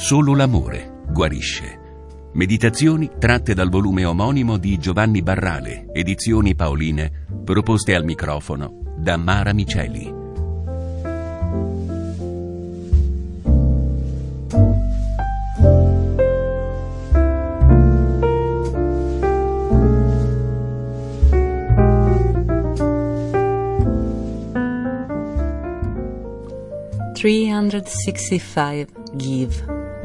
Solo l'amore guarisce. Meditazioni tratte dal volume omonimo di Giovanni Barrale, edizioni Paoline, proposte al microfono da Mara Miceli. Give.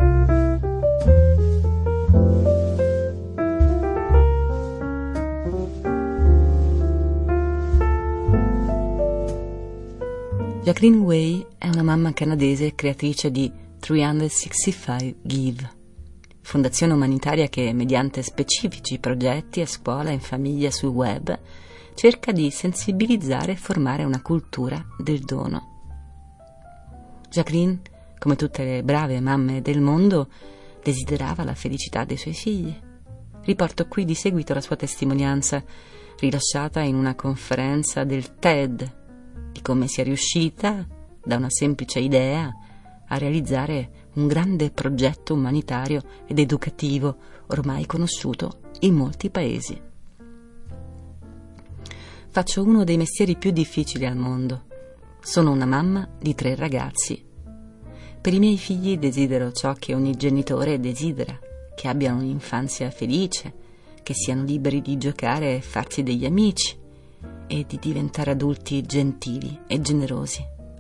Jacqueline Way è una mamma canadese creatrice di 365 Give, fondazione umanitaria che, mediante specifici progetti a scuola e in famiglia sul web, cerca di sensibilizzare e formare una cultura del dono. Jacqueline, come tutte le brave mamme del mondo, desiderava la felicità dei suoi figli. Riporto qui di seguito la sua testimonianza, rilasciata in una conferenza del TED, di come sia riuscita, da una semplice idea, a realizzare un grande progetto umanitario ed educativo ormai conosciuto in molti paesi. Faccio uno dei mestieri più difficili al mondo. Sono una mamma di 3 ragazzi. Per i miei figli desidero ciò che ogni genitore desidera, che abbiano un'infanzia felice, che siano liberi di giocare e farsi degli amici e di diventare adulti gentili e generosi.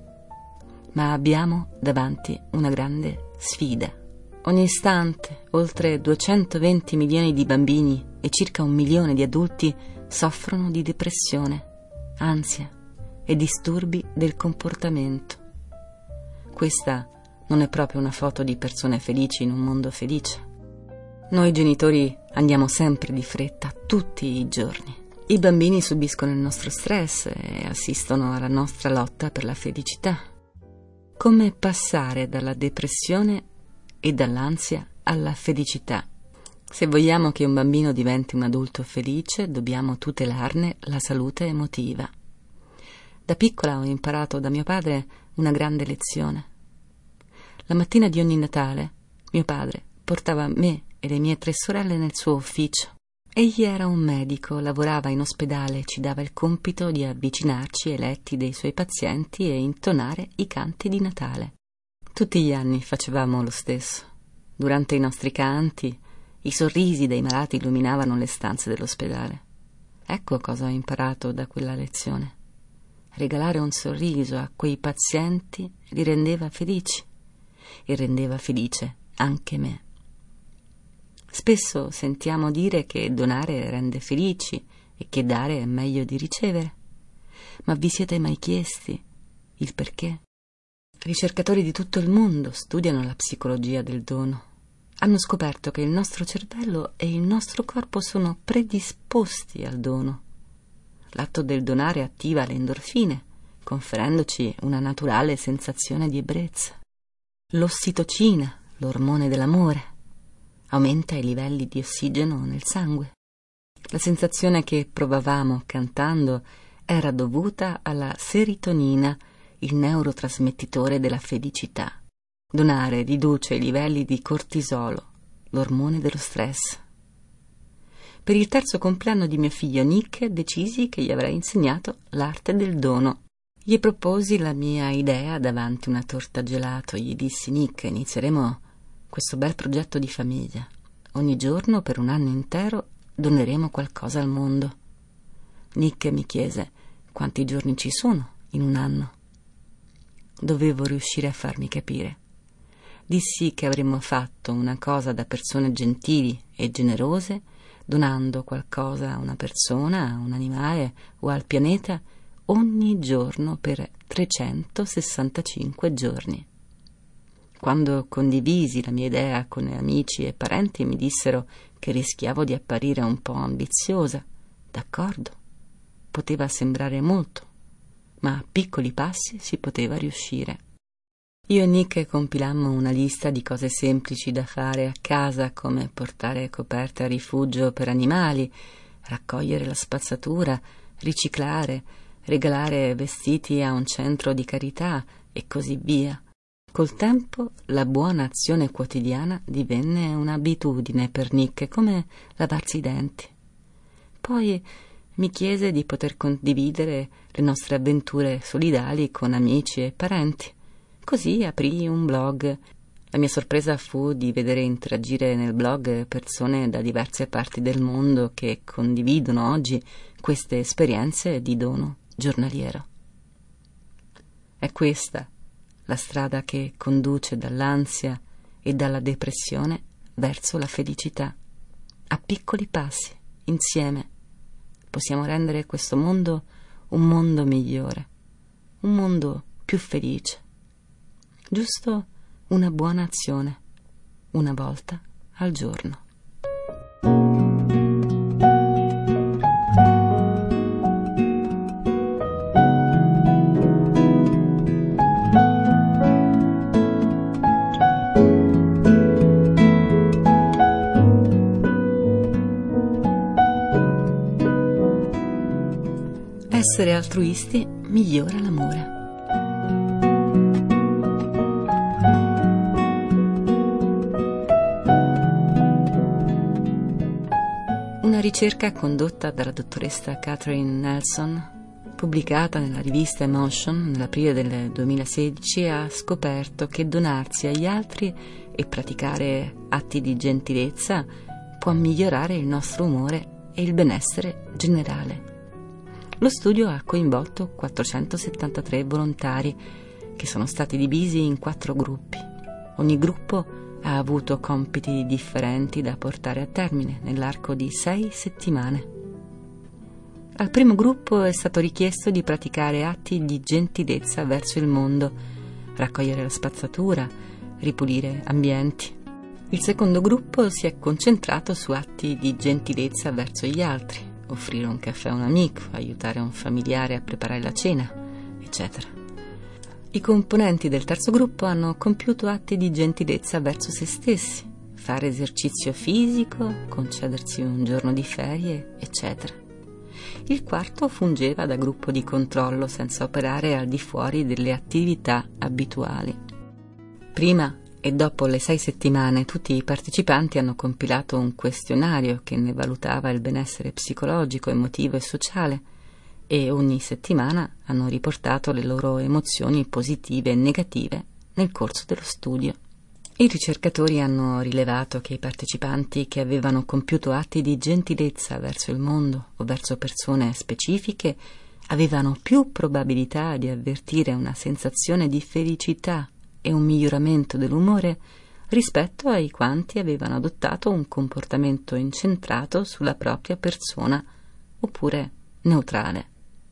Ma abbiamo davanti una grande sfida. Ogni istante, oltre 220 milioni di bambini e circa 1 milione di adulti soffrono di depressione, ansia e disturbi del comportamento. Questa non è proprio una foto di persone felici in un mondo felice. Noi genitori andiamo sempre di fretta, tutti i giorni. I bambini subiscono il nostro stress e assistono alla nostra lotta per la felicità. Come passare dalla depressione e dall'ansia alla felicità? Se vogliamo che un bambino diventi un adulto felice, dobbiamo tutelarne la salute emotiva. Da piccola ho imparato da mio padre una grande lezione. La mattina di ogni Natale, mio padre portava me e le mie 3 sorelle nel suo ufficio. Egli era un medico, lavorava in ospedale e ci dava il compito di avvicinarci ai letti dei suoi pazienti e intonare i canti di Natale. Tutti gli anni facevamo lo stesso. Durante i nostri canti, i sorrisi dei malati illuminavano le stanze dell'ospedale. Ecco cosa ho imparato da quella lezione. Regalare un sorriso a quei pazienti li rendeva felici e rendeva felice anche me. Spesso sentiamo dire che donare rende felici e che dare è meglio di ricevere. Ma vi siete mai chiesti il perché? Ricercatori di tutto il mondo studiano la psicologia del dono. Hanno scoperto che il nostro cervello e il nostro corpo sono predisposti al dono. L'atto del donare attiva le endorfine, conferendoci una naturale sensazione di ebbrezza. L'ossitocina, l'ormone dell'amore, aumenta i livelli di ossigeno nel sangue. La sensazione che provavamo cantando era dovuta alla serotonina, il neurotrasmettitore della felicità. Donare riduce i livelli di cortisolo, l'ormone dello stress. Per il 3° compleanno di mio figlio Nick decisi che gli avrei insegnato l'arte del dono. Gli proposi la mia idea davanti una torta gelato. Gli dissi: Nick, inizieremo questo bel progetto di famiglia. Ogni giorno per 1 anno intero doneremo qualcosa al mondo. Nick mi chiese quanti giorni ci sono in 1 anno. Dovevo riuscire a farmi capire. Dissi che avremmo fatto una cosa da persone gentili e generose, donando qualcosa a una persona, a un animale o al pianeta ogni giorno per 365 giorni. Quando condivisi la mia idea con amici e parenti mi dissero che rischiavo di apparire un po' ambiziosa. D'accordo, poteva sembrare molto, ma a piccoli passi si poteva riuscire. Io e Nick compilammo una lista di cose semplici da fare a casa, come portare coperte a rifugio per animali, raccogliere la spazzatura, riciclare, regalare vestiti a un centro di carità e così via. Col tempo la buona azione quotidiana divenne un'abitudine per Nick, come lavarsi i denti. Poi mi chiese di poter condividere le nostre avventure solidali con amici e parenti. Così aprì un blog. La mia sorpresa fu di vedere interagire nel blog persone da diverse parti del mondo che condividono oggi queste esperienze di dono giornaliero. È questa la strada che conduce dall'ansia e dalla depressione verso la felicità. A piccoli passi, insieme, possiamo rendere questo mondo un mondo migliore, un mondo più felice. Giusto una buona azione, una volta al giorno. Essere altruisti migliora l'amore. Una ricerca condotta dalla dottoressa Catherine Nelson, pubblicata nella rivista Emotion nell'aprile del 2016, ha scoperto che donarsi agli altri e praticare atti di gentilezza può migliorare il nostro umore e il benessere generale. Lo studio ha coinvolto 473 volontari che sono stati divisi in 4 gruppi. Ogni gruppo ha avuto compiti differenti da portare a termine nell'arco di 6 settimane. Al primo gruppo è stato richiesto di praticare atti di gentilezza verso il mondo, raccogliere la spazzatura, ripulire ambienti. Il secondo gruppo si è concentrato su atti di gentilezza verso gli altri, offrire un caffè a un amico, aiutare un familiare a preparare la cena, eccetera. I componenti del terzo gruppo hanno compiuto atti di gentilezza verso se stessi, fare esercizio fisico, concedersi un giorno di ferie, eccetera. Il quarto fungeva da gruppo di controllo senza operare al di fuori delle attività abituali. Prima e dopo le 6 settimane tutti i partecipanti hanno compilato un questionario che ne valutava il benessere psicologico, emotivo e sociale, e ogni settimana hanno riportato le loro emozioni positive e negative nel corso dello studio. I ricercatori hanno rilevato che i partecipanti che avevano compiuto atti di gentilezza verso il mondo o verso persone specifiche avevano più probabilità di avvertire una sensazione di felicità e un miglioramento dell'umore rispetto ai quanti avevano adottato un comportamento incentrato sulla propria persona oppure neutrale.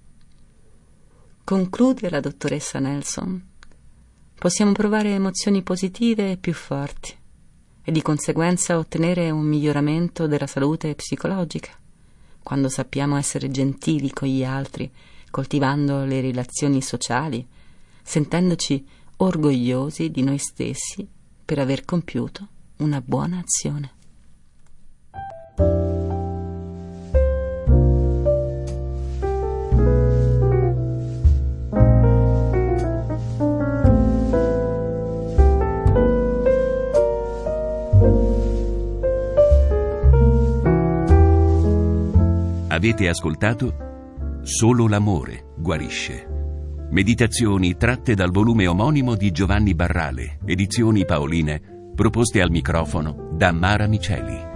Conclude la dottoressa Nelson: possiamo provare emozioni positive e più forti e di conseguenza ottenere un miglioramento della salute psicologica quando sappiamo essere gentili con gli altri, coltivando le relazioni sociali, sentendoci orgogliosi di noi stessi per aver compiuto una buona azione. Avete ascoltato Solo l'amore guarisce. Meditazioni tratte dal volume omonimo di Giovanni Barrale, edizioni Paoline, proposte al microfono da Mara Miceli.